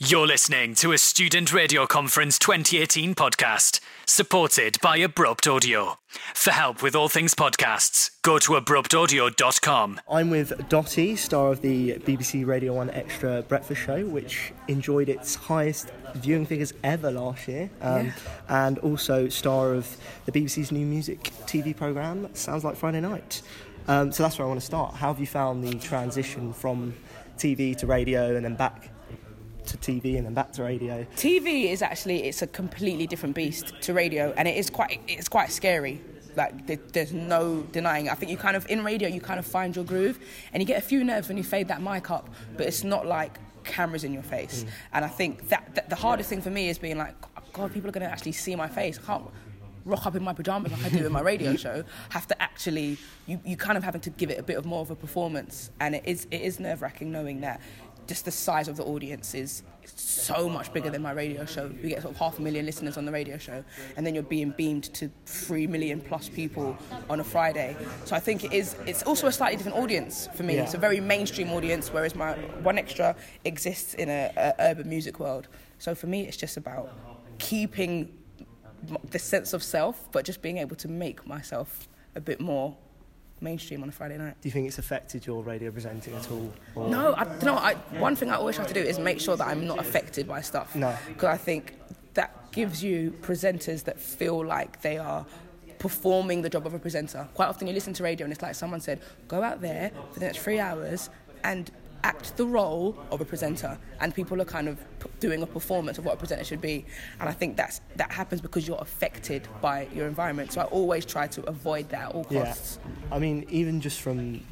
You're listening to a Student Radio Conference 2018 podcast, supported by Abrupt Audio. For help with all things podcasts, go to abruptaudio.com. I'm with Dottie, star of the BBC Radio 1 Extra Breakfast Show, which enjoyed its highest viewing figures ever last year, and also star of the BBC's new music TV programme, Sounds Like Friday Night. So that's where I want to start. How have you found the transition from TV to radio and then back to TV and then back to radio? TV is actually, it's a completely different beast to radio, and it's quite scary. Like, there's no denying it. I think you kind of, in radio, you kind of find your groove, and you get a few nerves when you fade that mic up, but it's not like cameras in your face. And I think that the hardest thing for me is being like, God, people are going to actually see my face. I can't rock up in my pyjamas like I do in my radio show. Have to actually, you kind of having to give it a bit of more of a performance, and it is nerve-wracking knowing that just the size of the audience is so much bigger than my radio show. We get sort of 500,000 listeners on the radio show, and then you're being beamed to 3 million plus people on a Friday. So I think it's also a slightly different audience for me. It's a very mainstream audience, whereas my One Extra exists in a urban music world. So for me, it's just about keeping the sense of self, but just being able to make myself a bit more mainstream on a Friday night. Do you think it's affected your radio presenting at all? Or? No, one thing I always try to do is make sure that I'm not affected by stuff. No. Because I think that gives you presenters that feel like they are performing the job of a presenter. Quite often you listen to radio and it's like someone said, go out there for the next 3 hours and act the role of a presenter, and people are kind of doing a performance of what a presenter should be. And I think that happens because you're affected by your environment. So I always try to avoid that at all costs. I mean, even just from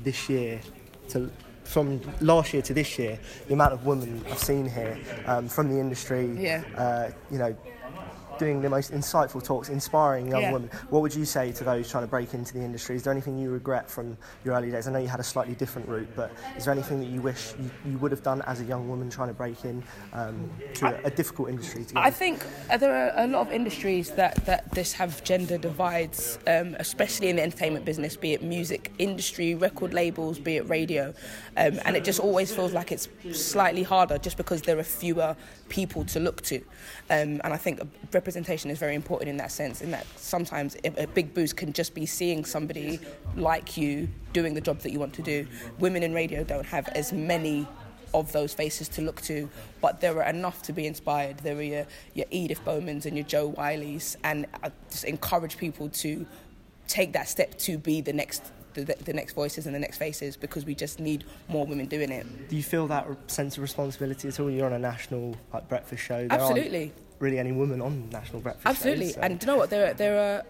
last year to this year, the amount of women I've seen here from the industry, doing the most insightful talks, inspiring young women. What would you say to those trying to break into the industry? Is there anything you regret from your early days? I know you had a slightly different route, but is there anything that you wish you would have done as a young woman trying to break in to a difficult industry? I think there are a lot of industries that this have gender divides, especially in the entertainment business, be it music industry, record labels, be it radio. And it just always feels like it's slightly harder just because there are fewer people to look to. And I think representation is very important in that sense, in that sometimes a big boost can just be seeing somebody like you doing the job that you want to do. Women in radio don't have as many of those faces to look to, but there are enough to be inspired. There are your Edith Bowmans and your Joe Wileys, and I just encourage people to take that step to be the next voices and the next faces, because we just need more women doing it. Do you feel that sense of responsibility at all? You're on a national breakfast show. There Absolutely. aren't really any women on national breakfast Absolutely. shows. So. And do you know what? There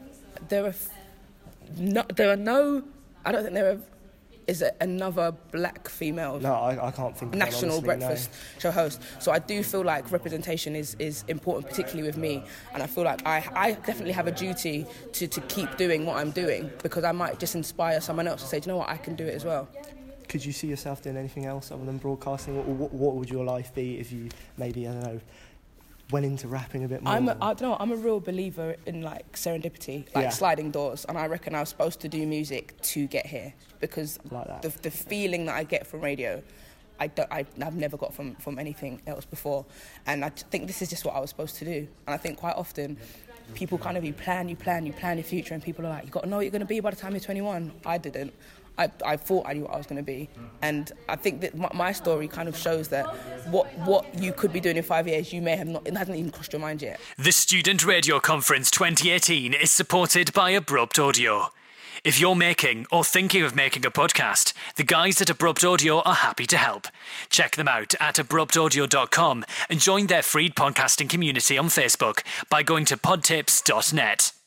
are no. I don't think there is another black female. No, I can't think of national honestly, breakfast show host. So I do feel like representation is important, particularly with me. And I feel like I definitely have a duty to keep doing what I'm doing, because I might just inspire someone else to say, do you know what, I can do it as well. Could you see yourself doing anything else other than broadcasting? What would your life be if you maybe, I don't know, went into rapping a bit more? I'm a real believer in like serendipity, sliding doors, and I reckon I was supposed to do music to get here, because like the feeling that I get from radio, I've never got from anything else before, and I think this is just what I was supposed to do. And I think quite often people kind of you plan your future, and people are like, you got to know what you're going to be by the time you're 21. I didn't. I thought I knew what I was going to be. And I think that my story kind of shows that what you could be doing in 5 years, you may have not, it hasn't even crossed your mind yet. The Student Radio Conference 2018 is supported by Abrupt Audio. If you're making or thinking of making a podcast, the guys at Abrupt Audio are happy to help. Check them out at abruptaudio.com and join their free podcasting community on Facebook by going to podtips.net.